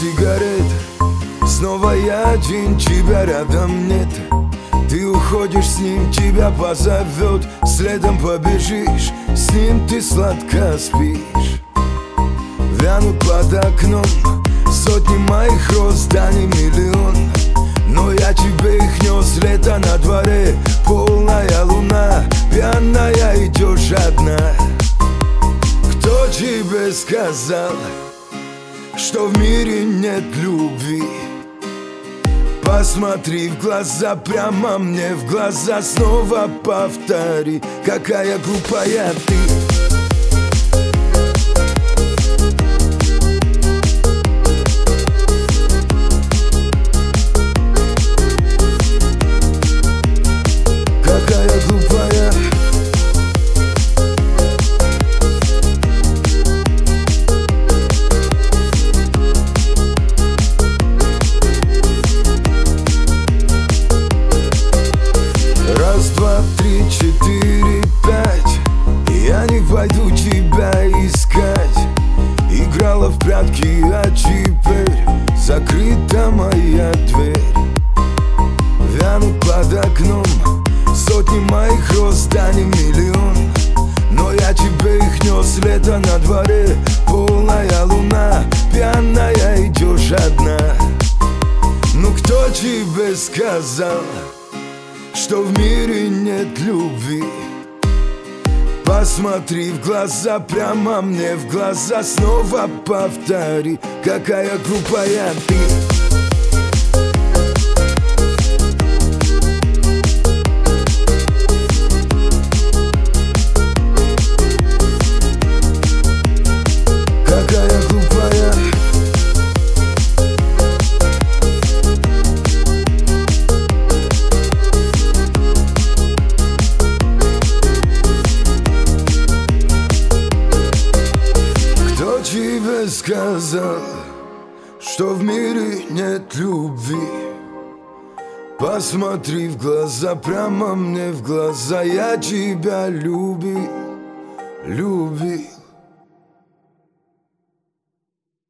сигарет. Снова я один, тебя рядом нет. Ты уходишь с ним, тебя позовет. Следом побежишь, с ним ты сладко спишь. Вянут под окном сотни моих роз, да не миллион. Но я тебе их нес, лето на дворе, полная луна, пьяная идешь одна. Кто тебе сказал, что в мире нет любви? Посмотри в глаза, прямо мне в глаза, снова повтори, какая глупая ты. Я не пойду тебя искать. Играла в прятки, а теперь закрыта моя дверь. Вянут под окном сотни моих роз, да не миллион. Но я тебе их нес, лето на дворе, полная луна, пьяная идешь одна. Ну кто тебе сказал, что в мире нет любви? Посмотри в глаза, прямо мне в глаза, снова повтори, какая глупая ты. Какая глупая. Кто тебе сказал, что в мире нет любви? Посмотри в глаза, прямо мне в глаза, я тебя люби.